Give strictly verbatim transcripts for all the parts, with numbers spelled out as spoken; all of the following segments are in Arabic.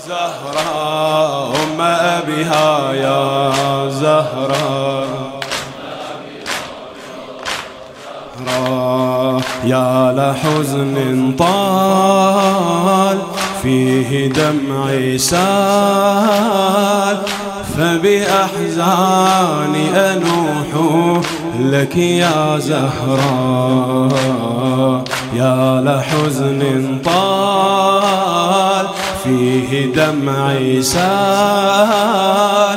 زهراء أم أبيها يا زهراء يا لحزن طال فيه دمعي سال فبأحزاني أنوح لك يا زهراء يا لحزن طال فيه دمعي سال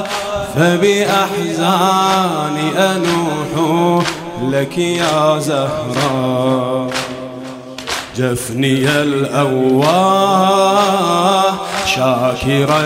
فبأحزاني أنوح لك يا زهراء جفني الأواه شاكرا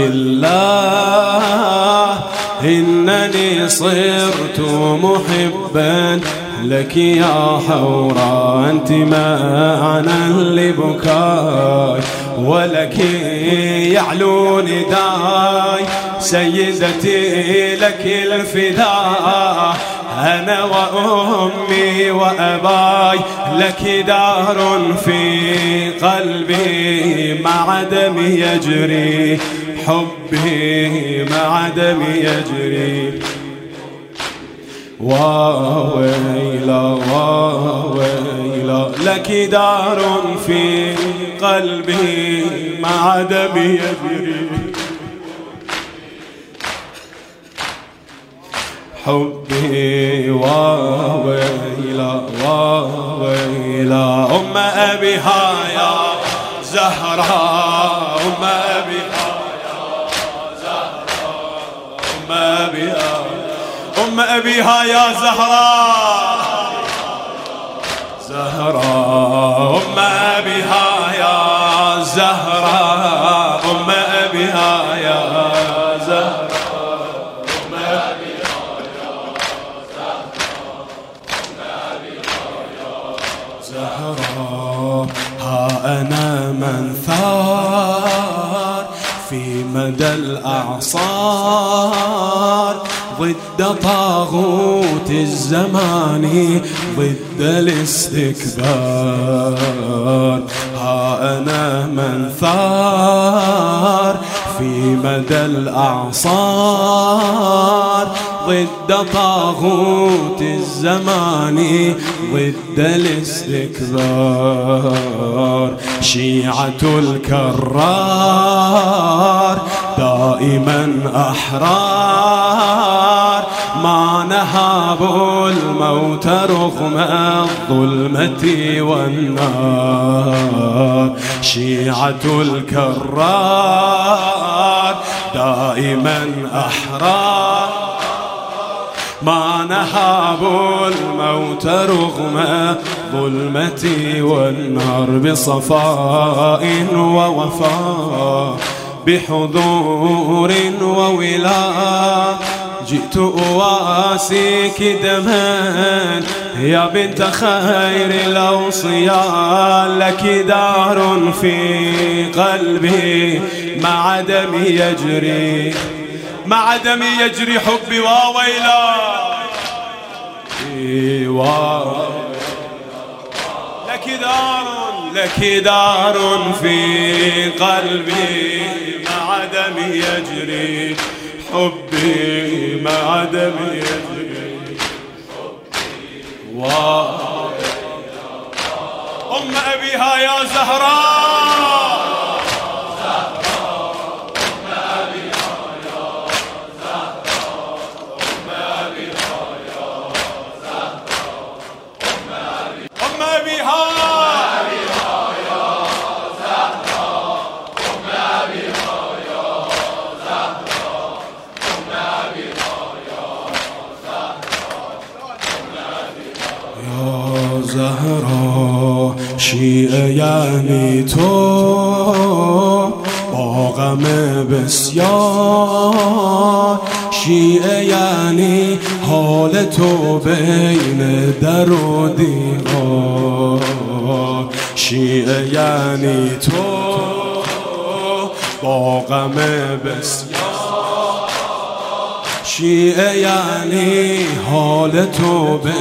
لله إنني صرت محبا لك يا حوراء أنت معنا لبكاي ولك يعلو نداي سيدتي لك الفداء أنا وأمي وأباي لك دار في قلبي مع دمي يجري حبي مع دمي يجري واويلا واويلا لك دار في قلبي مع دمي يجري حبي واويلا واويلا أم أبيها يا زهراء أم أبيها يا زهراء أم أبيها أم أبيها يا زهراء زهراء أم أبيها يا زهراء أم أبيها يا زهراء زهراء ها أنا من ثار في مدى الأعصار ضد طاغوت الزمان ضد الاستكبار ها أنا من ثار في مدى الأعصار ضد طاغوت الزمان ضد الاستكبار شيعة الكرار دائما أحرار ما نهابوا الموت رغم الظلمة والنار شيعة الكرار دائما أحرار ما نهابوا الموت رغم ظلمة والنار بصفاء ووفاء بحضور وولاء جئت أواسيك دما يا بنت خير الأوصياء لك دار في قلبي مع دمي يجري مع دمي يجري حبي واويلا لك دار لك دار في قلبي مع دمي يجري حبي مع دمي يجري أم أبيها يا زهراء زهرا شیعه یعنی تو با غم بسیار شیعه یعنی حال تو بین در و دیوار شیعه یعنی تو با غم بسیار شیعه یعنی حال تو بین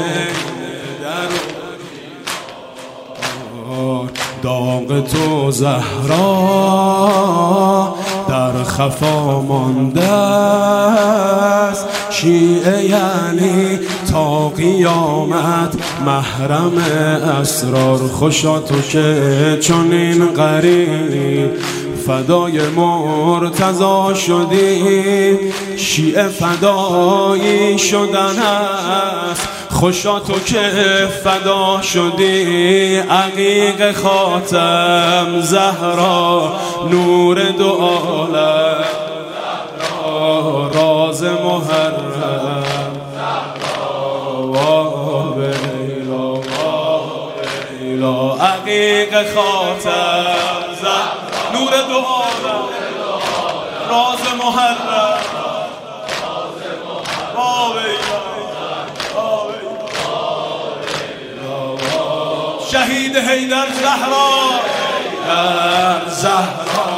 داغ تو زهرا در خفا مانده است. شیعه یعنی تا قیامت محرم اسرار. خوشا تو که چنین قریب فدای مرتضی شدی. شیعه فدایی شدن است. خوشا تو که فدا شدی. عقیق خاتم زهرا نور دو عالم. راز محرم عقیق خاتم زهرا نور دو عالم. راز محرم شهید حیدر زهرا زهرا